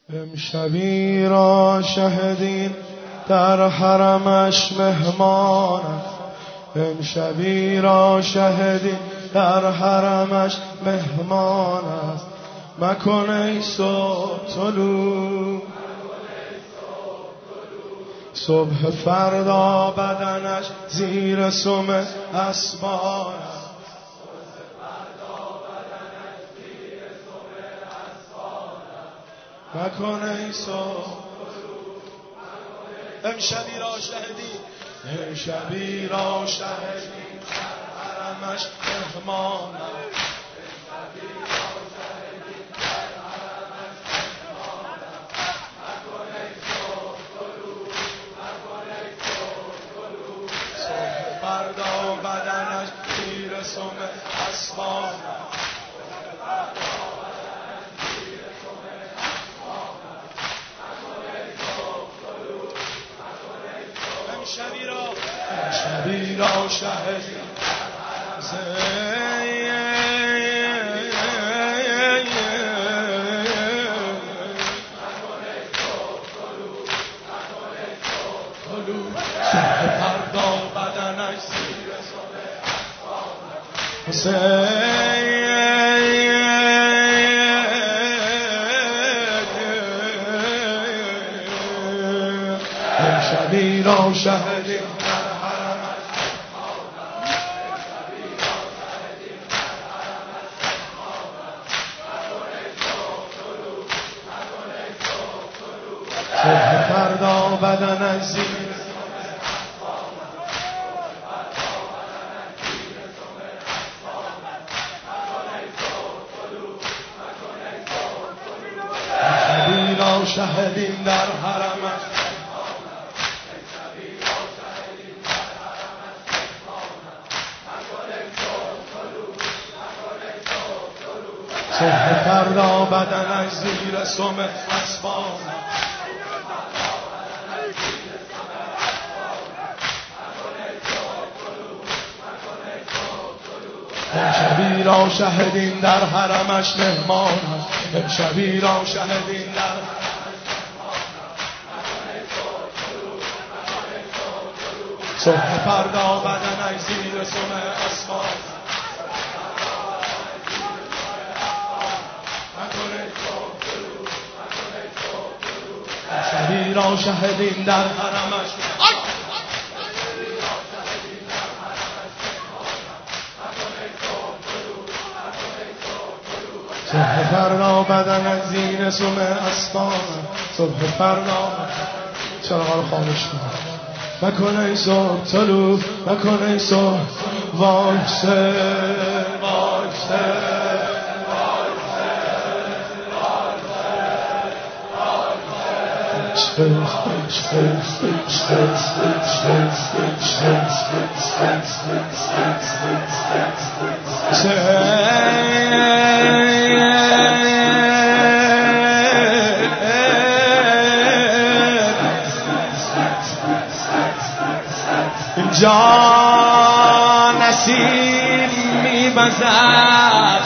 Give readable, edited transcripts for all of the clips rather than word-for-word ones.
امشبی را شهدین در حرمش مهمان است. امشبی را شهدین در حرمش مهمان است. مکن ای صبح طلوع، صبح فردا بدنش زیر سم اسبان است. مکن ای صبح امشبی را شهدی، امشبی را شهدی در حرمش مهمان است. صبح فردا بدنش زیر سم اسبان است. امشبی را شهدی صبح فردا بدنش زیر سم امشبی را شهدی صبح فردا بدنش زیر امشبی را شهدیم در حرمش صبح فردا بدنش زیر سم اسبان امشبی را شهدین در حرمش مهمان است. امشبی را شهدین در صبح فردا بدنش زیر سم اسبان امشبی را شهدین در حرمش صبح فردا بدنش زیر سم اسبان صبح فردا چراغ رو خاموش کن. مکن ای صبح طلوع، مکن ای صبح وایسه وایسه اینجا نسیم می‌وزد،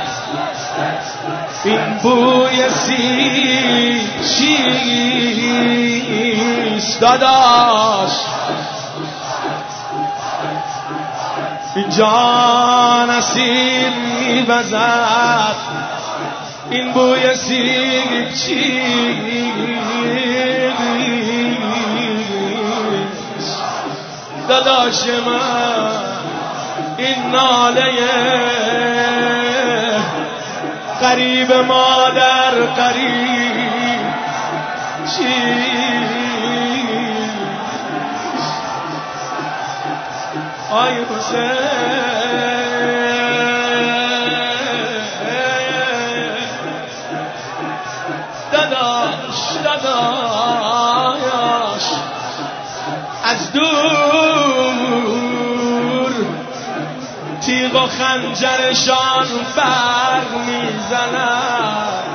این بوی سیب چیست داداش؟ اینجا نسیم می‌وزد، این بوی سیب چیست داداش من؟ این ناله قریب مادر قریب چیست؟ آی حسین داداش داداش از دور تیغ و خنجرشان بر میزنن.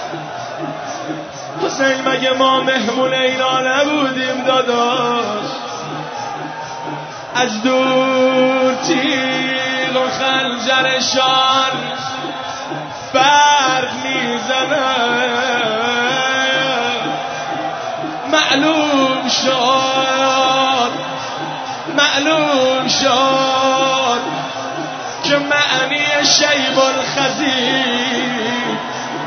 حسین مگه ما مهمون اینا نبودیم داداش؟ از دور تیغ و خنجرشان بر میزنن. معلوم شد که معنی شیب الخزید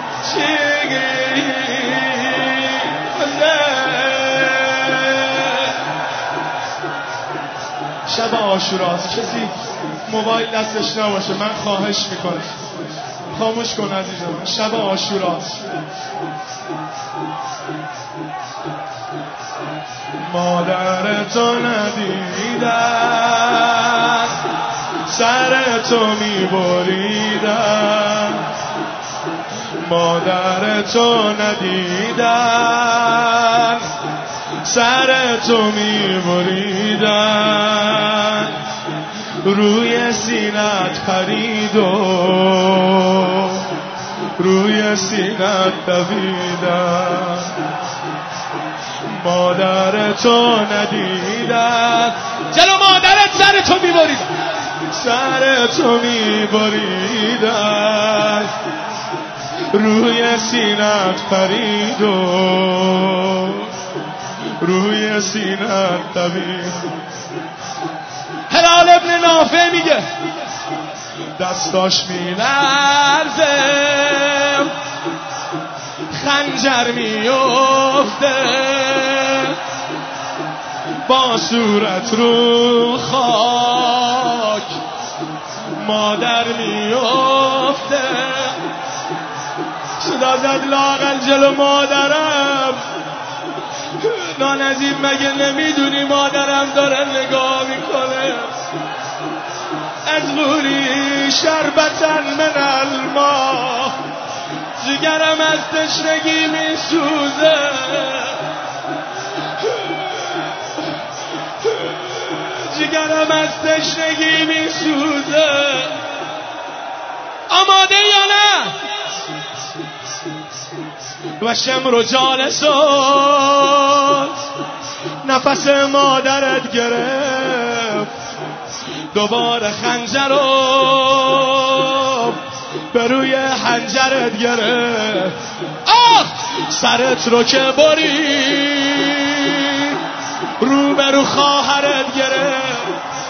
شب عاشوراست. کسی موبایل دستش نباشه، من خواهش میکنم خاموش کن عزیزم. شب عاشوراست. مادر تو ندیدن، سر تو میبریدن. مادر تو ندیدن، سر تو میبریدن. روی سینت پرید و روی سینت دویدن. مادر تو ندیدن، جلو مادرت سر تو میبریدن، سر تو میبریدن. روی سینت پرید و روی سینت دوید. هلال ابن نافع میگه دستاش میلرزه، خنجر میفته، با صورت رو خاک مادر میفته. صدا زد لاغل جلو مادرم. نانظیر مگه نمیدونی مادرم داره نگاه میکنه؟ از غوری شربتن من الماء، جگرم از تشنگی میسوزه. جگرم از تشنگی میسوزه. آماده یا نه؟ و شمر جالسون، نفس مادرت گرفت، دوباره خنجر رو به روی حنجرت گرفت. آه سرت رو که برید، رو به رو خواهرت گرفت.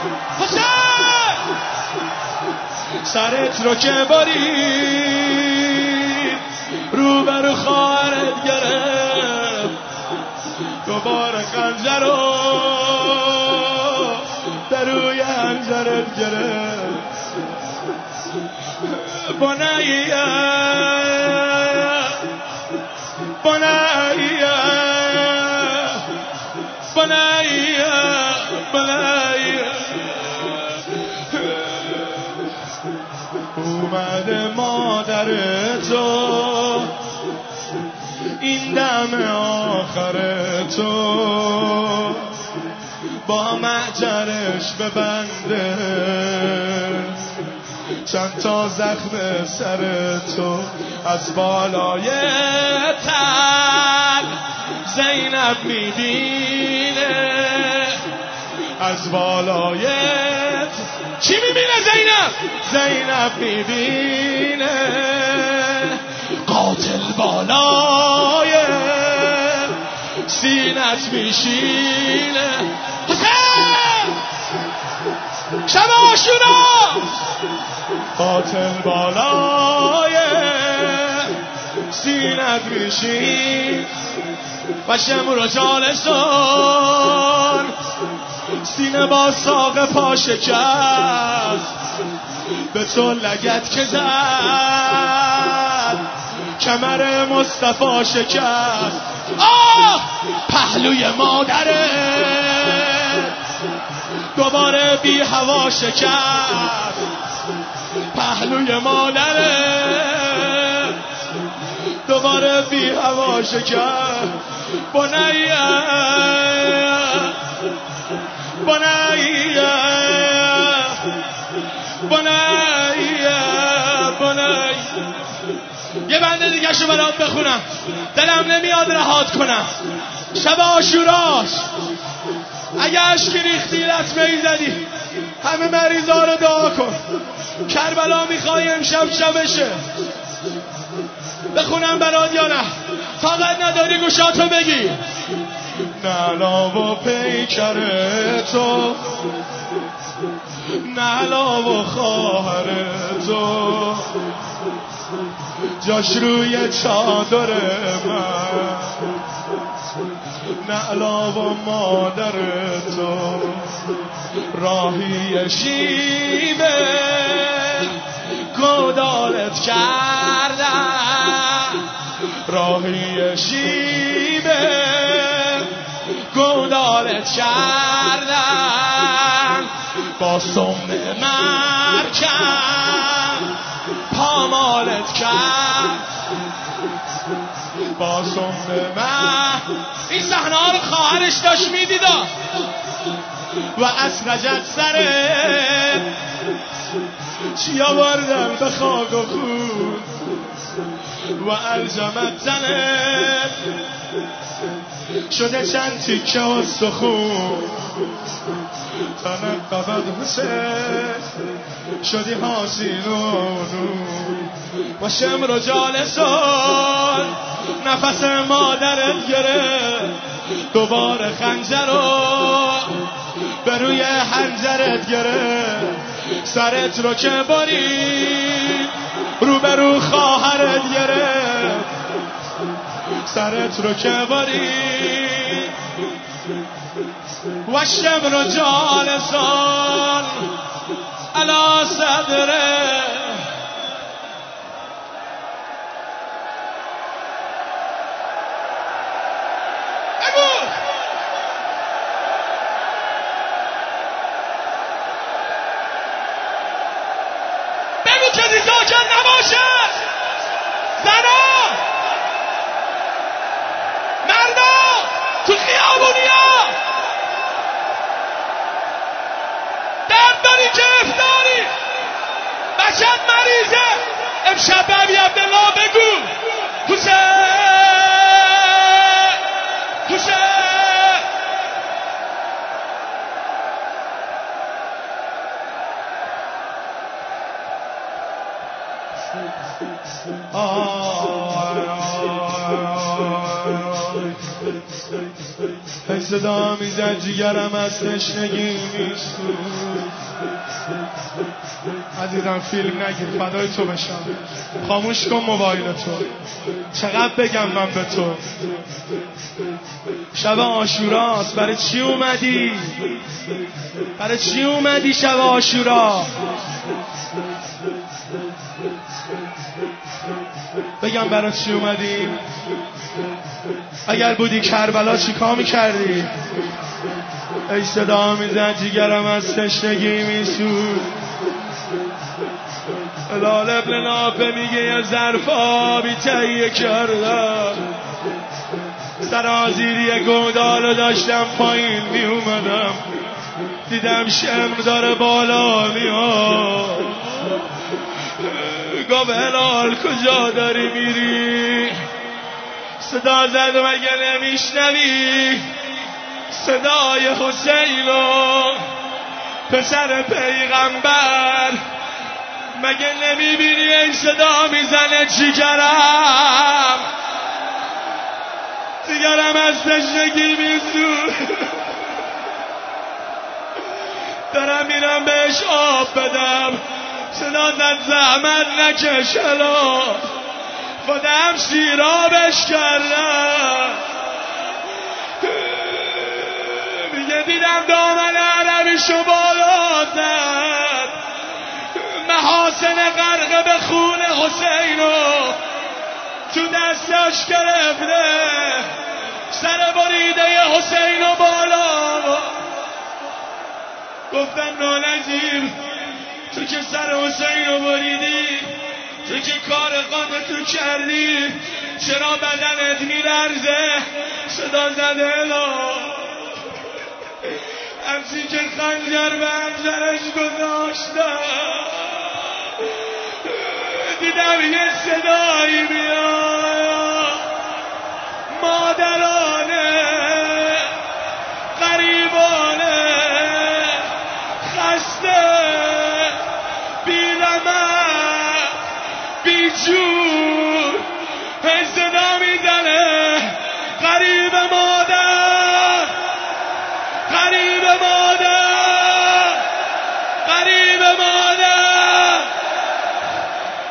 سرت رو که برید، رو به رو خواهرت گرفت. دوباره خنجر رو به روی حنجرت گرفت. بنیه بنیه بنیه بنیه، اومده مادر تو این دم آخر تو، با معجرش ببنده چند تا زخم سر تو. از بالای تل زینب میبینه، از بالای چی میبینه زینب؟ زینب میبینه قاتل بالای سینت میشینه. حسین شب عاشورا، قاتل بالای سینت میشین. و شمر جالسون، سینه با ساق پا شکست، به تو لگت که زد، کمر مصطفی شکست. آه پهلوی مادره دوباره بی هوا شکست. پهلوی مادره دوباره بی هوا شکست. بنیه بنیه بنیه بنیه. یه بنده دیگه شو برات بخونم، دلم نمیاد رهات کنم. شب عاشوراست. اگه عشقی ریختی لطمه‌ای زدی، همه مریضا رو دعا کن. کربلا میخوای امشب شبشه، بخونم برات یا نه؟ طاقت نداری گوشاتو بگی. نعلا و پیکر تو، نعلا و خواهر تو، جاش روی چادر من، نعلا و مادر تو، راهی شیبه گودالت کردم، راهی شیبه گودالت کردم، با سم مرکم پامالت کرد، با سم من. این صحنه ها رو خواهرش داشت میدیدا و اسرجت سره چی آوردن به خاک و خون و الجمت زنت شده چند تیکه و سخون، تنقبت حسین شدی حاسین و نون و شمر و جالسون نفس مادرت گرفت، دوباره خنجر رو به روی حنجرت گرفت، سرت رو که برید روبرو خواهرت گرفت، سرت رو که برید و شمر و جالسان علا صدره. بگو کسی ساکت نباشه، زنا مردا تو خیابونیا درد داری گرفتاری بچت مریضه، امشب به ابی عبدالله بگو حسین حسین. ای صدا میزد جیگرم از تشنگی میسوز. عزیزم فیلم نگیر فدای تو بشم، خاموش کن موبایل تو، چقدر بگم من به تو. شب عاشوراست، برای چی اومدی؟ برای چی اومدی شب عاشورا؟ بگم برای چی اومدی؟ اگر بودی کربلا چی کار میکردی؟ ای صدا میزد جیگرم از تشنگی میسوز. هلال ابن نافع میگه یه ظرف آبی تهیه کردم، سرازیری گودالو داشتم پایین میومدم، دیدم شمر داره بالا میاد، گفت هلال کجا داری میری؟ صدا زد مگه نمیشنوی صدای حسینو پسر پیغمبر؟ مگه نمیبینی این صدا میزنه جیگرم از تشنگی میسوز. دارم میرم بهش آب بدم، صدا زد زحمت نکش هلا، خودم سیرابش کردم. میگه دیدم دامن عربیشو بالا زد، محاسن غرق به خون حسینو تو دستش گرفته، سر بریده حسینو بالا. گفتم نانجیر تو که سر حسینو بریدی، تو که کار قاتل کردی، چرا بدنت میلرزه؟ صدا زده الا همچین که خنجر به خنجرش گذاشتم، دیدم یه صدایی میاد مادرانه غریبانه خسته بی‌رمق بیجور، صدا میزنه غریب مادر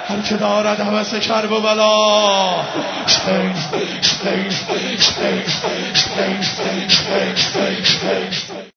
هر که دارد هوس کرب و بلا شین شین شین شین شین شین